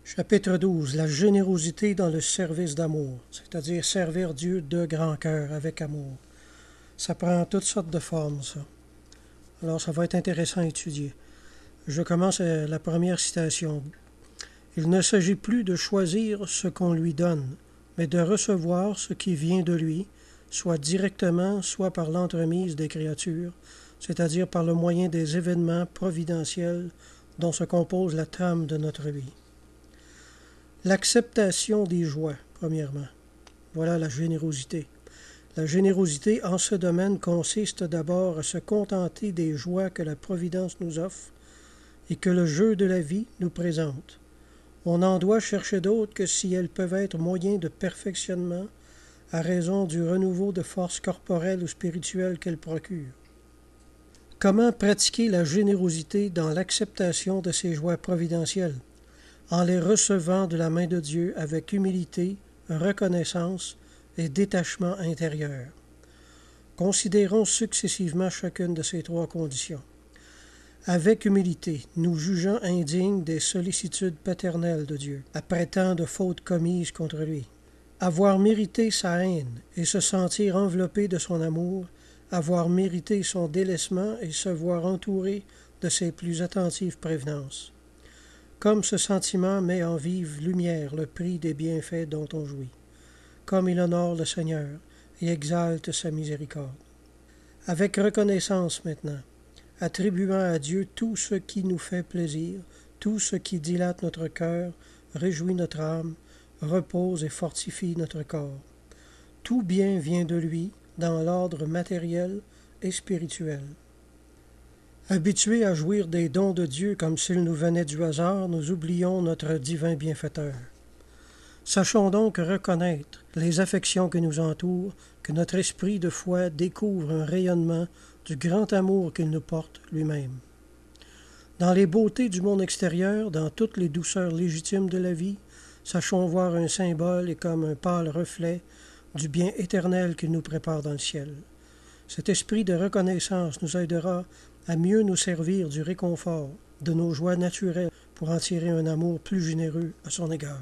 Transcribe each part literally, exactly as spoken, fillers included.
Chapitre douze. La générosité dans le service d'amour, c'est-à-dire servir Dieu de grand cœur, avec amour. Ça prend toutes sortes de formes, ça. Alors, ça va être intéressant à étudier. Je commence à la première citation. Il ne s'agit plus de choisir ce qu'on lui donne, mais de recevoir ce qui vient de lui, soit directement, soit par l'entremise des créatures, c'est-à-dire par le moyen des événements providentiels dont se compose la trame de notre vie. L'acceptation des joies, premièrement. Voilà la générosité. La générosité en ce domaine consiste d'abord à se contenter des joies que la Providence nous offre et que le jeu de la vie nous présente. On n'en doit chercher d'autres que si elles peuvent être moyens de perfectionnement à raison du renouveau de force corporelle ou spirituelle qu'elles procurent. Comment pratiquer la générosité dans l'acceptation de ces joies providentielles? En les recevant de la main de Dieu avec humilité, reconnaissance et détachement intérieur. Considérons successivement chacune de ces trois conditions. Avec humilité, nous jugeant indignes des sollicitudes paternelles de Dieu, après tant de fautes commises contre lui. Avoir mérité sa haine et se sentir enveloppé de son amour, avoir mérité son délaissement et se voir entouré de ses plus attentives prévenances. Comme ce sentiment met en vive lumière le prix des bienfaits dont on jouit, comme il honore le Seigneur et exalte sa miséricorde. Avec reconnaissance maintenant, attribuant à Dieu tout ce qui nous fait plaisir, tout ce qui dilate notre cœur, réjouit notre âme, repose et fortifie notre corps. Tout bien vient de lui, dans l'ordre matériel et spirituel. Habitués à jouir des dons de Dieu comme s'ils nous venaient du hasard, nous oublions notre divin bienfaiteur. Sachons donc reconnaître les affections qui nous entourent, que notre esprit de foi découvre un rayonnement du grand amour qu'il nous porte lui-même. Dans les beautés du monde extérieur, dans toutes les douceurs légitimes de la vie, sachons voir un symbole et comme un pâle reflet du bien éternel qu'il nous prépare dans le ciel. Cet esprit de reconnaissance nous aidera à mieux nous servir du réconfort de nos joies naturelles pour en tirer un amour plus généreux à son égard.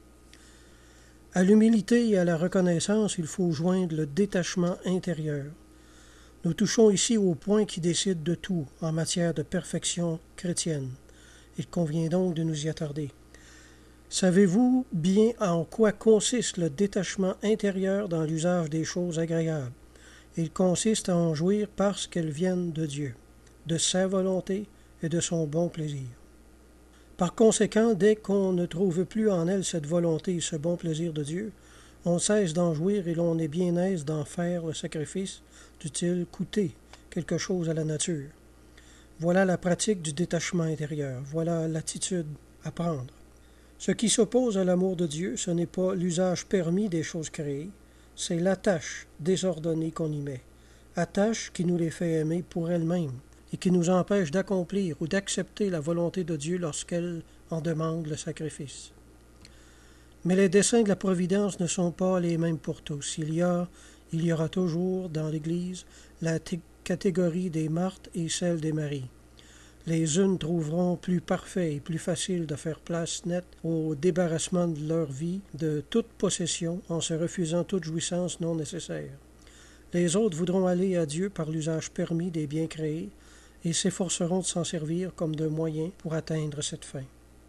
À l'humilité et à la reconnaissance, il faut joindre le détachement intérieur. Nous touchons ici au point qui décide de tout en matière de perfection chrétienne. Il convient donc de nous y attarder. Savez-vous bien en quoi consiste le détachement intérieur dans l'usage des choses agréables? Il consiste à en jouir parce qu'elles viennent de Dieu, de sa volonté et de son bon plaisir. Par conséquent, dès qu'on ne trouve plus en elle cette volonté et ce bon plaisir de Dieu, on cesse d'en jouir et l'on est bien aise d'en faire le sacrifice, dût-il coûter quelque chose à la nature. Voilà la pratique du détachement intérieur, voilà l'attitude à prendre. Ce qui s'oppose à l'amour de Dieu, ce n'est pas l'usage permis des choses créées, c'est l'attache désordonnée qu'on y met, attache qui nous les fait aimer pour elle-même et qui nous empêche d'accomplir ou d'accepter la volonté de Dieu lorsqu'elle en demande le sacrifice. Mais les desseins de la Providence ne sont pas les mêmes pour tous. Il y a, il y aura toujours dans l'Église la t- catégorie des Marthes et celle des Maries. Les unes trouveront plus parfait et plus facile de faire place nette au débarrassement de leur vie de toute possession en se refusant toute jouissance non nécessaire. Les autres voudront aller à Dieu par l'usage permis des biens créés et s'efforceront de s'en servir comme d'un moyen pour atteindre cette fin.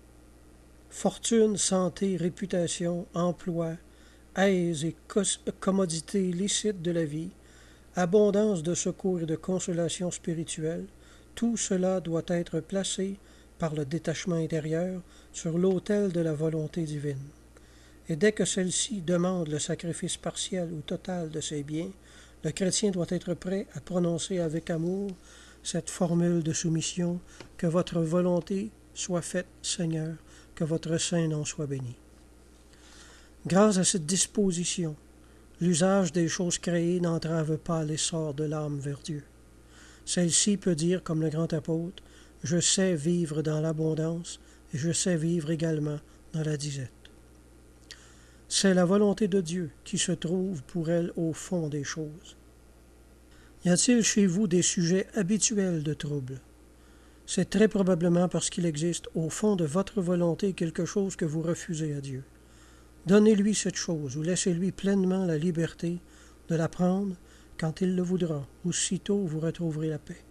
Fortune, santé, réputation, emploi, aise et commodité licite de la vie, abondance de secours et de consolation spirituelle, tout cela doit être placé par le détachement intérieur sur l'autel de la volonté divine. Et dès que celle-ci demande le sacrifice partiel ou total de ses biens, le chrétien doit être prêt à prononcer avec amour cette formule de soumission « Que votre volonté soit faite, Seigneur, que votre saint nom soit béni. » Grâce à cette disposition, l'usage des choses créées n'entrave pas l'essor de l'âme vers Dieu. Celle-ci peut dire, comme le grand apôtre, « Je sais vivre dans l'abondance et je sais vivre également dans la disette. » C'est la volonté de Dieu qui se trouve pour elle au fond des choses. Y a-t-il chez vous des sujets habituels de trouble? c'est très probablement parce qu'il existe au fond de votre volonté quelque chose que vous refusez à Dieu. Donnez-lui cette chose ou laissez-lui pleinement la liberté de la prendre quand il le voudra. Aussitôt vous retrouverez la paix.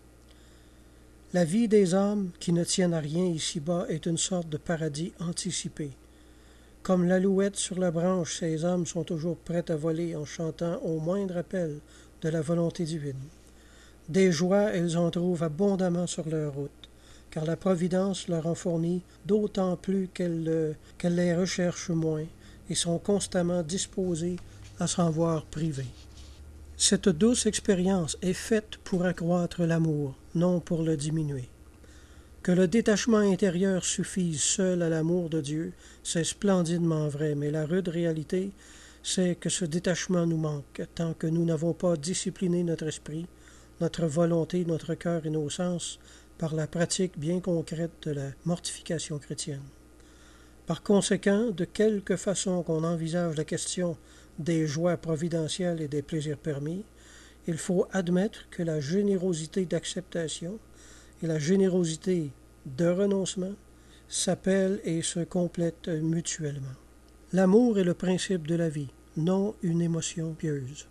La vie des âmes qui ne tiennent à rien ici-bas est une sorte de paradis anticipé. Comme l'alouette sur la branche, ces âmes sont toujours prêtes à voler en chantant au moindre appel de la volonté divine. Des joies, elles en trouvent abondamment sur leur route, car la Providence leur en fournit d'autant plus qu'elles qu'elles les recherchent moins et sont constamment disposées à s'en voir privées. Cette douce expérience est faite pour accroître l'amour, non pour le diminuer. Que le détachement intérieur suffise seul à l'amour de Dieu, c'est splendidement vrai, mais la rude réalité, c'est que ce détachement nous manque, tant que nous n'avons pas discipliné notre esprit, notre volonté, notre cœur et nos sens par la pratique bien concrète de la mortification chrétienne. Par conséquent, de quelque façon qu'on envisage la question des joies providentielles et des plaisirs permis, il faut admettre que la générosité d'acceptation et la générosité de renoncement s'appellent et se complètent mutuellement. L'amour est le principe de la vie, non une émotion pieuse.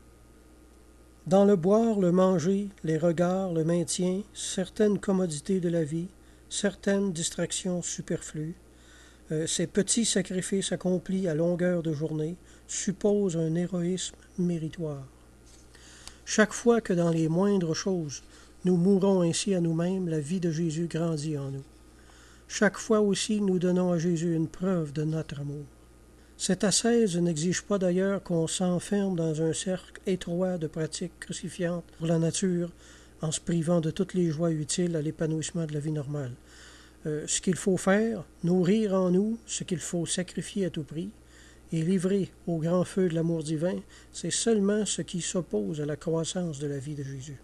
Dans le boire, le manger, les regards, le maintien, certaines commodités de la vie, certaines distractions superflues, euh, ces petits sacrifices accomplis à longueur de journée supposent un héroïsme méritoire. Chaque fois que dans les moindres choses, nous mourons ainsi à nous-mêmes, la vie de Jésus grandit en nous. Chaque fois aussi, nous donnons à Jésus une preuve de notre amour. Cette ascèse n'exige pas d'ailleurs qu'on s'enferme dans un cercle étroit de pratiques crucifiantes pour la nature en se privant de toutes les joies utiles à l'épanouissement de la vie normale. Euh, ce qu'il faut faire, nourrir en nous ce qu'il faut sacrifier à tout prix, et livrer au grand feu de l'amour divin, c'est seulement ce qui s'oppose à la croissance de la vie de Jésus.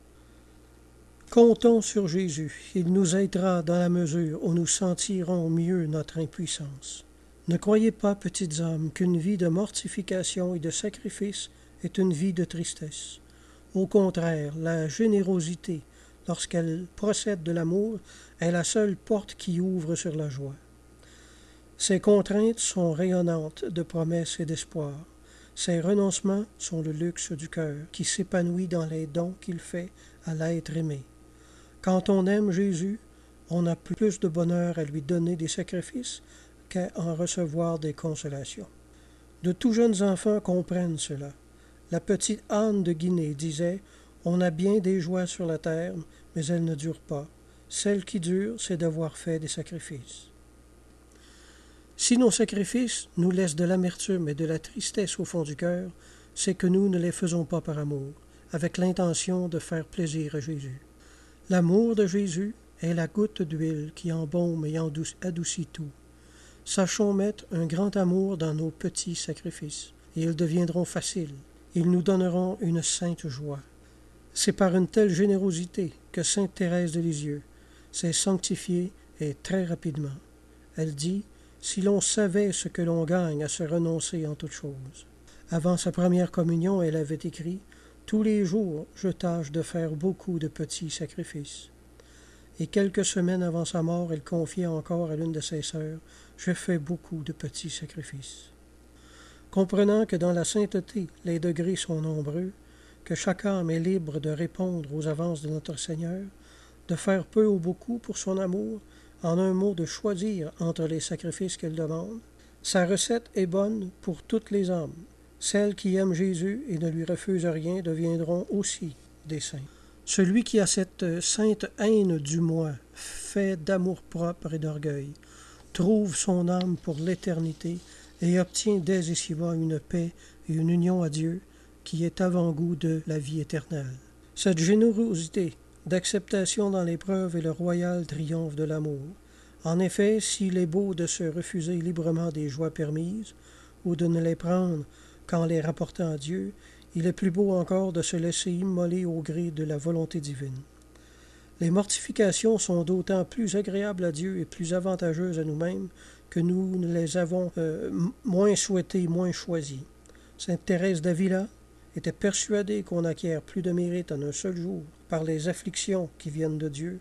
Comptons sur Jésus, il nous aidera dans la mesure où nous sentirons mieux notre impuissance. Ne croyez pas, petites âmes, qu'une vie de mortification et de sacrifice est une vie de tristesse. Au contraire, la générosité, lorsqu'elle procède de l'amour, est la seule porte qui ouvre sur la joie. Ses contraintes sont rayonnantes de promesses et d'espoir. Ses renoncements sont le luxe du cœur, qui s'épanouit dans les dons qu'il fait à l'être aimé. Quand on aime Jésus, on a plus de bonheur à lui donner des sacrifices qu'à en recevoir des consolations. De tout jeunes enfants comprennent cela. La petite Anne de Guinée disait « On a bien des joies sur la terre, mais elles ne durent pas. Celle qui dure, c'est d'avoir fait des sacrifices. » Si nos sacrifices nous laissent de l'amertume et de la tristesse au fond du cœur, c'est que nous ne les faisons pas par amour, avec l'intention de faire plaisir à Jésus. L'amour de Jésus est la goutte d'huile qui embaume et adoucit tout. Sachons mettre un grand amour dans nos petits sacrifices, et ils deviendront faciles. Ils nous donneront une sainte joie. C'est par une telle générosité que sainte Thérèse de Lisieux s'est sanctifiée et très rapidement. Elle dit « Si l'on savait ce que l'on gagne à se renoncer en toutes choses. » Avant sa première communion, elle avait écrit « Tous les jours, je tâche de faire beaucoup de petits sacrifices. » Et quelques semaines avant sa mort, elle confiait encore à l'une de ses sœurs « Je fais beaucoup de petits sacrifices. » Comprenant que dans la sainteté, les degrés sont nombreux, que chaque âme est libre de répondre aux avances de notre Seigneur, de faire peu ou beaucoup pour son amour, en un mot de choisir entre les sacrifices qu'elle demande, sa recette est bonne pour toutes les âmes. Celles qui aiment Jésus et ne lui refusent rien deviendront aussi des saints. Celui qui a cette sainte haine du moi, fait d'amour-propre et d'orgueil, trouve son âme pour l'éternité et obtient dès ici-bas une paix et une union à Dieu qui est avant-goût de la vie éternelle. Cette générosité d'acceptation dans l'épreuve est le royal triomphe de l'amour. En effet, s'il est beau de se refuser librement des joies permises, ou de ne les prendre qu'en les rapportant à Dieu, il est plus beau encore de se laisser immoler au gré de la volonté divine. Les mortifications sont d'autant plus agréables à Dieu et plus avantageuses à nous-mêmes que nous ne les avons euh, moins souhaitées, moins choisies. Sainte Thérèse d'Avila était persuadée qu'on acquiert plus de mérite en un seul jour par les afflictions qui viennent de Dieu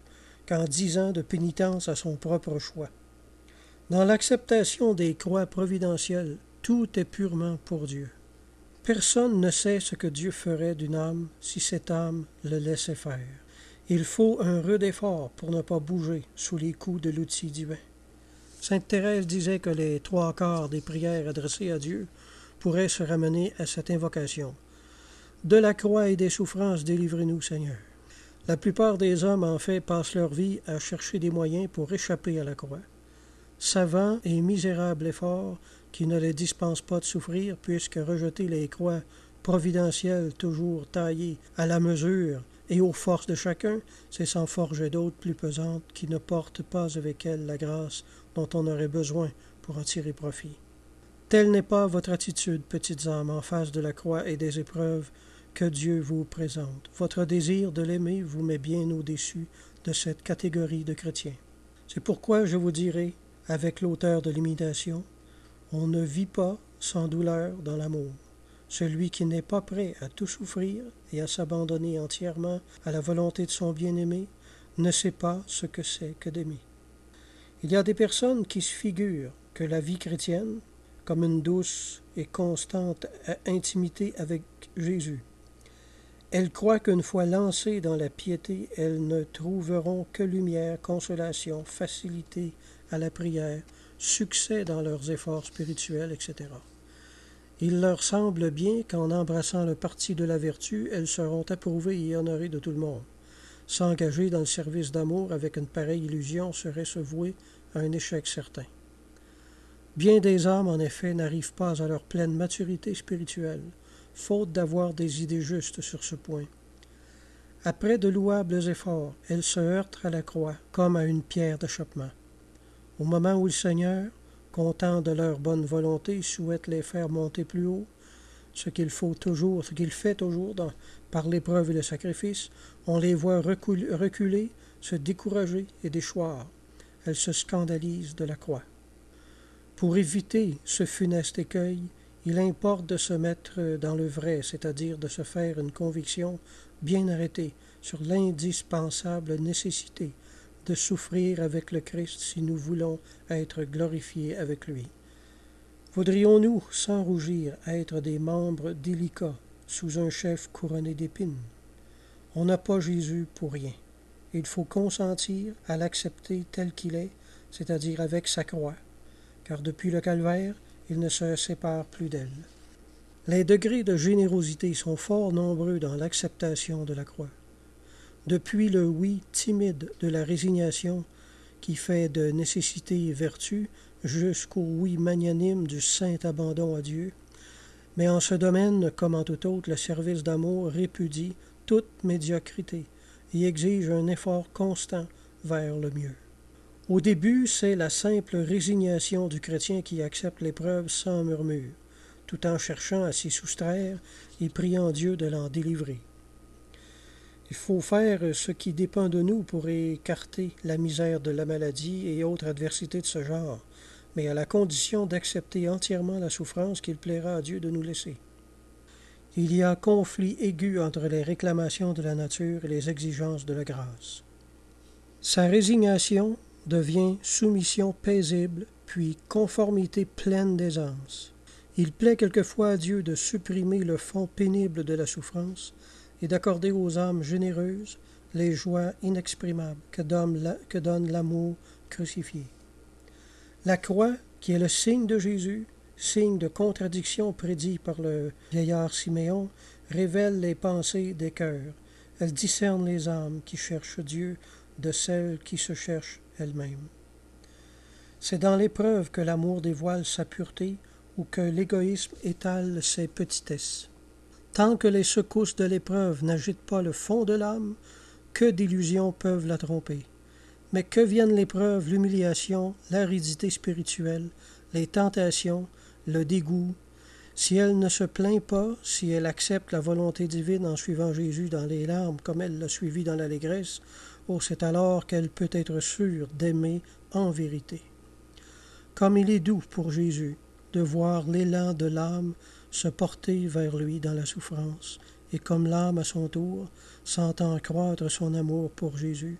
qu'en dix ans de pénitence à son propre choix. Dans l'acceptation des croix providentielles, tout est purement pour Dieu. Personne ne sait ce que Dieu ferait d'une âme si cette âme le laissait faire. Il faut un rude effort pour ne pas bouger sous les coups de l'outil divin. Sainte Thérèse disait que les trois quarts des prières adressées à Dieu pourraient se ramener à cette invocation. De la croix et des souffrances, délivrez-nous, Seigneur. La plupart des hommes, en fait, passent leur vie à chercher des moyens pour échapper à la croix. Savant et misérable effort qui ne les dispense pas de souffrir, puisque rejeter les croix providentielles toujours taillées à la mesure et aux forces de chacun, c'est s'en forger d'autres plus pesantes qui ne portent pas avec elles la grâce dont on aurait besoin pour en tirer profit. Telle n'est pas votre attitude, petites âmes, en face de la croix et des épreuves que Dieu vous présente. Votre désir de l'aimer vous met bien au-dessus de cette catégorie de chrétiens. C'est pourquoi je vous dirai, avec l'auteur de l'imitation, on ne vit pas sans douleur dans l'amour. Celui qui n'est pas prêt à tout souffrir et à s'abandonner entièrement à la volonté de son bien-aimé ne sait pas ce que c'est que d'aimer. Il y a des personnes qui se figurent que la vie chrétienne, comme une douce et constante intimité avec Jésus. Elles croient qu'une fois lancées dans la piété, elles ne trouveront que lumière, consolation, facilité à la prière, succès dans leurs efforts spirituels, et cetera. Il leur semble bien qu'en embrassant le parti de la vertu, elles seront approuvées et honorées de tout le monde. S'engager dans le service d'amour avec une pareille illusion serait se vouer à un échec certain. Bien des âmes, en effet, n'arrivent pas à leur pleine maturité spirituelle, faute d'avoir des idées justes sur ce point. Après de louables efforts, elles se heurtent à la croix comme à une pierre d'achoppement. Au moment où le Seigneur, content de leur bonne volonté, souhaite les faire monter plus haut, ce qu'il faut toujours, ce qu'il fait toujours dans, par l'épreuve et le sacrifice, on les voit reculer, reculer, se décourager et déchoir. Elles se scandalisent de la croix. Pour éviter ce funeste écueil, il importe de se mettre dans le vrai, c'est-à-dire de se faire une conviction bien arrêtée sur l'indispensable nécessité de souffrir avec le Christ si nous voulons être glorifiés avec lui. Voudrions-nous, sans rougir, être des membres délicats sous un chef couronné d'épines? On n'a pas Jésus pour rien. Il faut consentir à l'accepter tel qu'il est, c'est-à-dire avec sa croix, car depuis le calvaire, il ne se sépare plus d'elle. Les degrés de générosité sont fort nombreux dans l'acceptation de la croix. Depuis le oui timide de la résignation qui fait de nécessité vertu jusqu'au oui magnanime du saint abandon à Dieu. Mais en ce domaine, comme en tout autre, le service d'amour répudie toute médiocrité et exige un effort constant vers le mieux. Au début, c'est la simple résignation du chrétien qui accepte l'épreuve sans murmure, tout en cherchant à s'y soustraire et priant Dieu de l'en délivrer. Il faut faire ce qui dépend de nous pour écarter la misère de la maladie et autres adversités de ce genre, mais à la condition d'accepter entièrement la souffrance qu'il plaira à Dieu de nous laisser. Il y a conflit aigu entre les réclamations de la nature et les exigences de la grâce. Sa résignation devient soumission paisible, puis conformité pleine d'aisance. Il plaît quelquefois à Dieu de supprimer le fond pénible de la souffrance et d'accorder aux âmes généreuses les joies inexprimables que donne l'amour crucifié. La croix, qui est le signe de Jésus, signe de contradiction prédit par le vieillard Siméon, révèle les pensées des cœurs. Elle discerne les âmes qui cherchent Dieu de celles qui se cherchent elles-mêmes. C'est dans l'épreuve que l'amour dévoile sa pureté ou que l'égoïsme étale ses petitesses. Tant que les secousses de l'épreuve n'agitent pas le fond de l'âme, que d'illusions peuvent la tromper. Mais que viennent l'épreuve, l'humiliation, l'aridité spirituelle, les tentations, le dégoût, si elle ne se plaint pas, si elle accepte la volonté divine en suivant Jésus dans les larmes comme elle l'a suivi dans l'allégresse, oh, c'est alors qu'elle peut être sûre d'aimer en vérité. Comme il est doux pour Jésus de voir l'élan de l'âme se porter vers lui dans la souffrance, et comme l'âme à son tour, sentant croître son amour pour Jésus,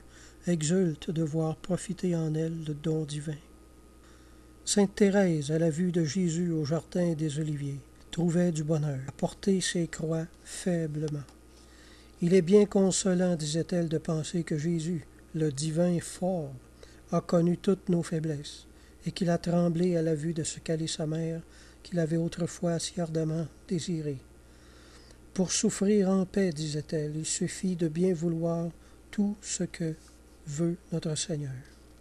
exulte de voir profiter en elle le don divin. Sainte Thérèse, à la vue de Jésus au jardin des Oliviers, trouvait du bonheur à porter ses croix faiblement. Il est bien consolant, disait-elle, de penser que Jésus, le divin fort, a connu toutes nos faiblesses, et qu'il a tremblé à la vue de ce calice amer qu'il avait autrefois si ardemment désiré. Pour souffrir en paix, disait-elle, il suffit de bien vouloir tout ce que veut notre Seigneur.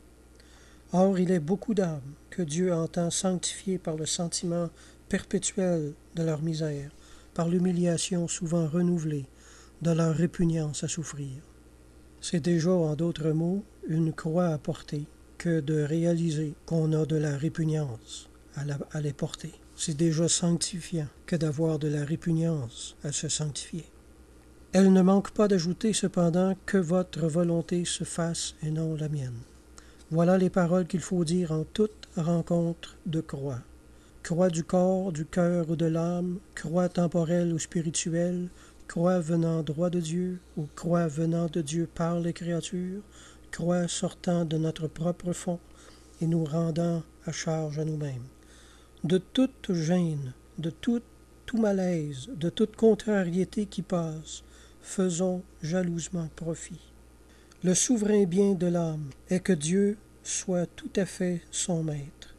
Or, il est beaucoup d'âmes que Dieu entend sanctifier par le sentiment perpétuel de leur misère, par l'humiliation souvent renouvelée de leur répugnance à souffrir. C'est déjà, en d'autres mots, une croix à porter que de réaliser qu'on a de la répugnance à, la, à les porter. C'est déjà sanctifiant que d'avoir de la répugnance à se sanctifier. Elle ne manque pas d'ajouter cependant que votre volonté se fasse et non la mienne. Voilà les paroles qu'il faut dire en toute rencontre de croix. Croix du corps, du cœur ou de l'âme, croix temporelle ou spirituelle, croix venant droit de Dieu ou croix venant de Dieu par les créatures, croix sortant de notre propre fond et nous rendant à charge à nous-mêmes. De toute gêne, de tout, tout malaise, de toute contrariété qui passe, faisons jalousement profit. Le souverain bien de l'âme est que Dieu soit tout à fait son maître.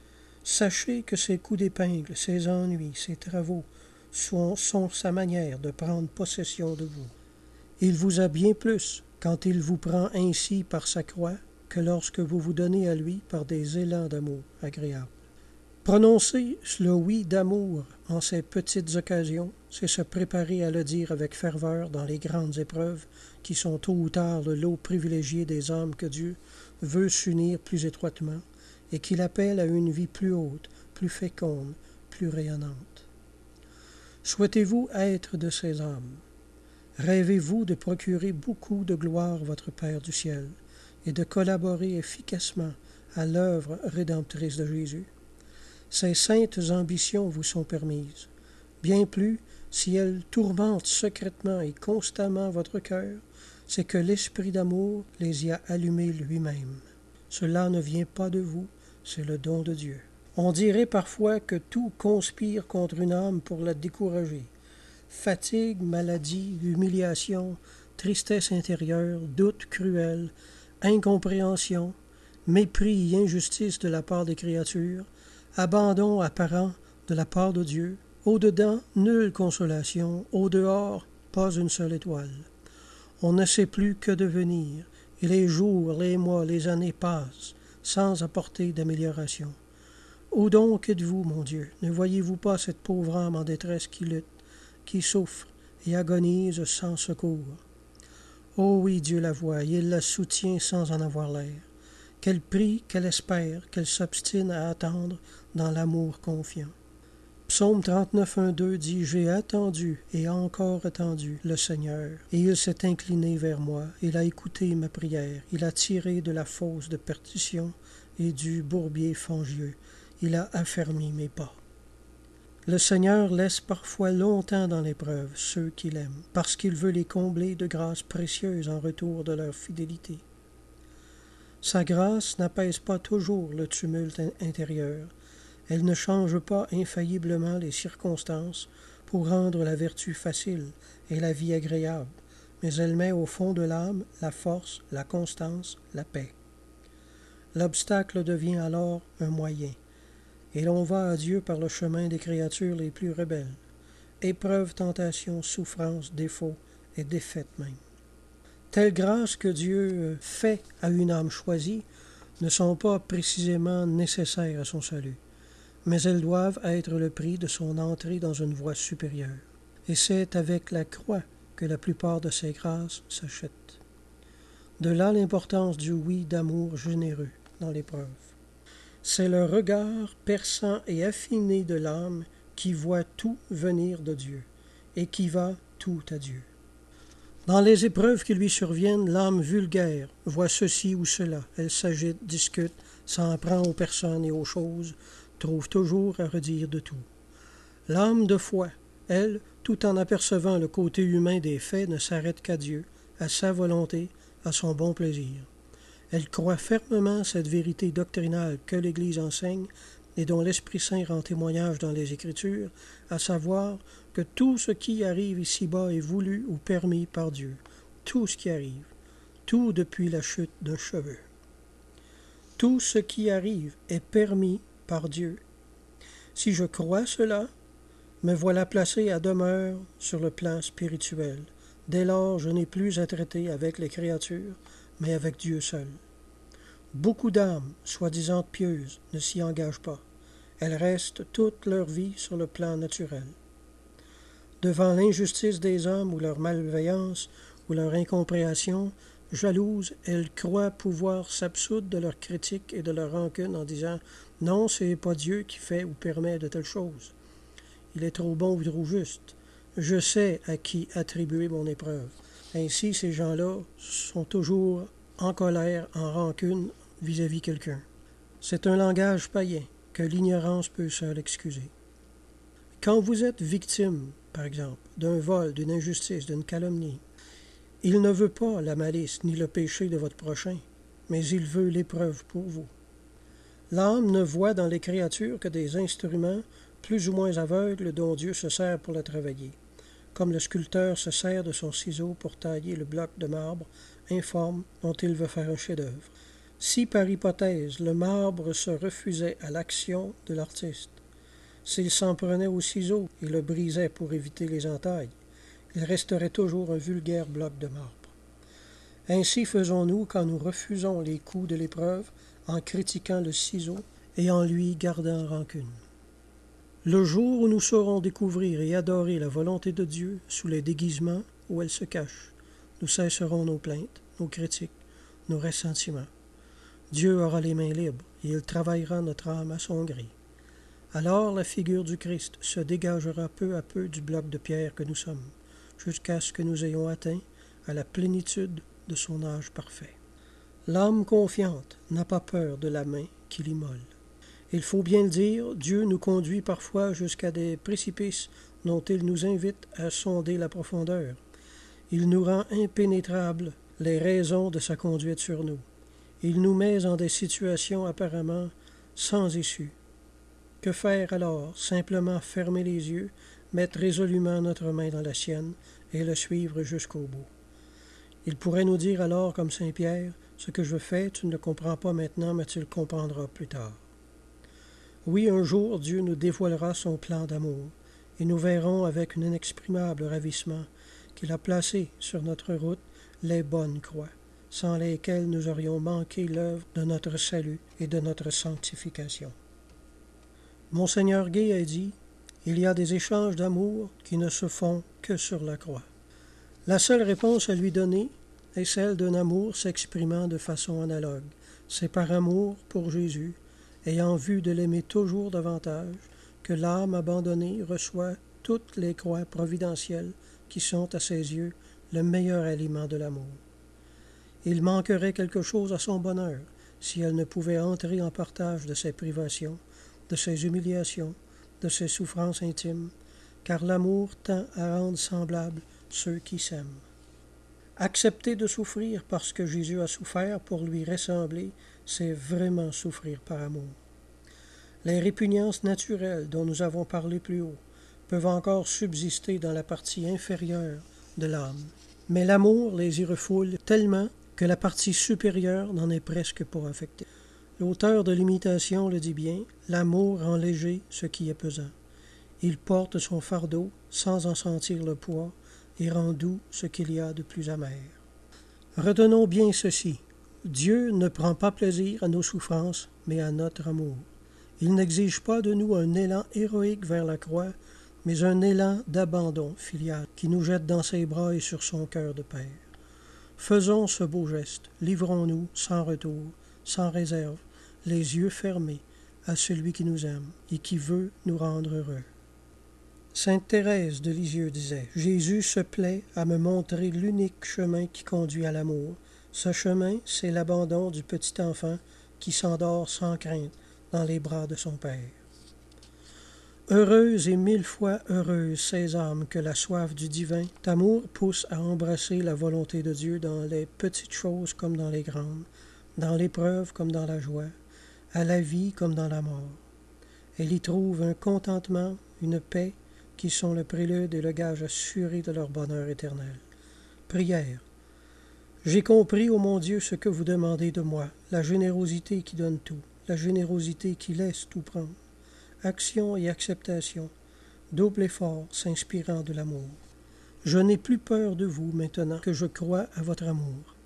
Sachez que ses coups d'épingle, ses ennuis, ses travaux sont, sont sa manière de prendre possession de vous. Il vous a bien plus quand il vous prend ainsi par sa croix que lorsque vous vous donnez à lui par des élans d'amour agréables. Prononcer le oui d'amour en ces petites occasions, c'est se préparer à le dire avec ferveur dans les grandes épreuves qui sont tôt ou tard le lot privilégié des âmes que Dieu veut s'unir plus étroitement et qu'il appelle à une vie plus haute, plus féconde, plus rayonnante. Souhaitez-vous être de ces âmes? Rêvez-vous de procurer beaucoup de gloire à votre Père du ciel et de collaborer efficacement à l'œuvre rédemptrice de Jésus? Ces saintes ambitions vous sont permises. Bien plus, si elles tourmentent secrètement et constamment votre cœur, c'est que l'esprit d'amour les y a allumées lui-même. Cela ne vient pas de vous, c'est le don de Dieu. On dirait parfois que tout conspire contre une âme pour la décourager. Fatigue, maladie, humiliation, tristesse intérieure, doute cruel, incompréhension, mépris et injustice de la part des créatures, abandon apparent de la part de Dieu, au-dedans, nulle consolation, au-dehors, pas une seule étoile. On ne sait plus que devenir, et les jours, les mois, les années passent, sans apporter d'amélioration. Où donc êtes-vous, mon Dieu? Ne voyez-vous pas cette pauvre âme en détresse qui lutte, qui souffre et agonise sans secours? Oh oui, Dieu la voit, et il la soutient sans en avoir l'air. Qu'elle prie, qu'elle espère, qu'elle s'obstine à attendre dans l'amour confiant. Psaume trente-neuf, un, deux dit « J'ai attendu et encore attendu le Seigneur, et il s'est incliné vers moi, il a écouté ma prière, il a tiré de la fosse de perdition et du bourbier fangieux, il a affermi mes pas. » Le Seigneur laisse parfois longtemps dans l'épreuve ceux qu'il aime, parce qu'il veut les combler de grâces précieuses en retour de leur fidélité. Sa grâce n'apaise pas toujours le tumulte intérieur. Elle ne change pas infailliblement les circonstances pour rendre la vertu facile et la vie agréable, mais elle met au fond de l'âme la force, la constance, la paix. L'obstacle devient alors un moyen, et l'on va à Dieu par le chemin des créatures les plus rebelles. Épreuve, tentation, souffrance, défaut et défaite même. Telles grâces que Dieu fait à une âme choisie ne sont pas précisément nécessaires à son salut, mais elles doivent être le prix de son entrée dans une voie supérieure. Et c'est avec la croix que la plupart de ces grâces s'achètent. De là l'importance du oui d'amour généreux dans l'épreuve. C'est le regard perçant et affiné de l'âme qui voit tout venir de Dieu et qui va tout à Dieu. Dans les épreuves qui lui surviennent, l'âme vulgaire voit ceci ou cela. Elle s'agite, discute, s'en prend aux personnes et aux choses, trouve toujours à redire de tout. L'âme de foi, elle, tout en apercevant le côté humain des faits, ne s'arrête qu'à Dieu, à sa volonté, à son bon plaisir. Elle croit fermement cette vérité doctrinale que l'Église enseigne et dont l'Esprit Saint rend témoignage dans les Écritures, à savoir que tout ce qui arrive ici-bas est voulu ou permis par Dieu. Tout ce qui arrive, tout depuis la chute d'un cheveu. Tout ce qui arrive est permis par Dieu. Si je crois cela, me voilà placé à demeure sur le plan spirituel. Dès lors, je n'ai plus à traiter avec les créatures, mais avec Dieu seul. Beaucoup d'âmes, soi-disant pieuses, ne s'y engagent pas. Elles restent toute leur vie sur le plan naturel. Devant l'injustice des hommes ou leur malveillance ou leur incompréhension, jalouses, elles croient pouvoir s'absoudre de leur critique et de leur rancune en disant « Non, ce n'est pas Dieu qui fait ou permet de telles choses. Il est trop bon ou trop juste. Je sais à qui attribuer mon épreuve. » Ainsi, ces gens-là sont toujours en colère, en rancune vis-à-vis quelqu'un. C'est un langage païen que l'ignorance peut seule excuser. Quand vous êtes victime, par exemple, d'un vol, d'une injustice, d'une calomnie, il ne veut pas la malice ni le péché de votre prochain, mais il veut l'épreuve pour vous. L'âme ne voit dans les créatures que des instruments plus ou moins aveugles dont Dieu se sert pour la travailler, comme le sculpteur se sert de son ciseau pour tailler le bloc de marbre informe dont il veut faire un chef-d'œuvre. Si par hypothèse le marbre se refusait à l'action de l'artiste, s'il s'en prenait au ciseau et le brisait pour éviter les entailles, il resterait toujours un vulgaire bloc de marbre. Ainsi faisons-nous quand nous refusons les coups de l'épreuve en critiquant le ciseau et en lui gardant rancune. Le jour où nous saurons découvrir et adorer la volonté de Dieu sous les déguisements où elle se cache, nous cesserons nos plaintes, nos critiques, nos ressentiments. Dieu aura les mains libres et il travaillera notre âme à son gré. Alors la figure du Christ se dégagera peu à peu du bloc de pierre que nous sommes, jusqu'à ce que nous ayons atteint à la plénitude de son âge parfait. L'âme confiante n'a pas peur de la main qui l'immole. Il faut bien le dire, Dieu nous conduit parfois jusqu'à des précipices dont il nous invite à sonder la profondeur. Il nous rend impénétrables les raisons de sa conduite sur nous. Il nous met en des situations apparemment sans issue. Que faire alors? Simplement fermer les yeux, mettre résolument notre main dans la sienne et le suivre jusqu'au bout. Il pourrait nous dire alors, comme saint Pierre, « Ce que je fais, tu ne le comprends pas maintenant, mais tu le comprendras plus tard. » Oui, un jour, Dieu nous dévoilera son plan d'amour, et nous verrons avec un inexprimable ravissement qu'il a placé sur notre route les bonnes croix, sans lesquelles nous aurions manqué l'œuvre de notre salut et de notre sanctification. Monseigneur Gay a dit « Il y a des échanges d'amour qui ne se font que sur la croix. » La seule réponse à lui donner est celle d'un amour s'exprimant de façon analogue. C'est par amour pour Jésus, ayant vu de l'aimer toujours davantage, que l'âme abandonnée reçoit toutes les croix providentielles qui sont à ses yeux le meilleur aliment de l'amour. Il manquerait quelque chose à son bonheur si elle ne pouvait entrer en partage de ses privations, de ses humiliations, de ses souffrances intimes, car l'amour tend à rendre semblables ceux qui s'aiment. Accepter de souffrir parce que Jésus a souffert pour lui ressembler, c'est vraiment souffrir par amour. Les répugnances naturelles dont nous avons parlé plus haut peuvent encore subsister dans la partie inférieure de l'âme, mais l'amour les y refoule tellement que la partie supérieure n'en est presque pas affectée. L'auteur de l'Imitation le dit bien, l'amour rend léger ce qui est pesant. Il porte son fardeau sans en sentir le poids et rend doux ce qu'il y a de plus amer. Retenons bien ceci, Dieu ne prend pas plaisir à nos souffrances, mais à notre amour. Il n'exige pas de nous un élan héroïque vers la croix, mais un élan d'abandon filial qui nous jette dans ses bras et sur son cœur de père. Faisons ce beau geste, livrons-nous sans retour, sans réserve, les yeux fermés à celui qui nous aime et qui veut nous rendre heureux. Sainte Thérèse de Lisieux disait « Jésus se plaît à me montrer l'unique chemin qui conduit à l'amour. Ce chemin, c'est l'abandon du petit enfant qui s'endort sans crainte dans les bras de son Père. » Heureuses et mille fois heureuses ces âmes que la soif du divin amour pousse à embrasser la volonté de Dieu dans les petites choses comme dans les grandes, dans l'épreuve comme dans la joie, à la vie comme dans la mort. Elle y trouve un contentement, une paix, qui sont le prélude et le gage assuré de leur bonheur éternel. Prière. J'ai compris, ô mon Dieu, ce que vous demandez de moi, la générosité qui donne tout, la générosité qui laisse tout prendre. Action et acceptation, double effort s'inspirant de l'amour. Je n'ai plus peur de vous maintenant que je crois à votre amour.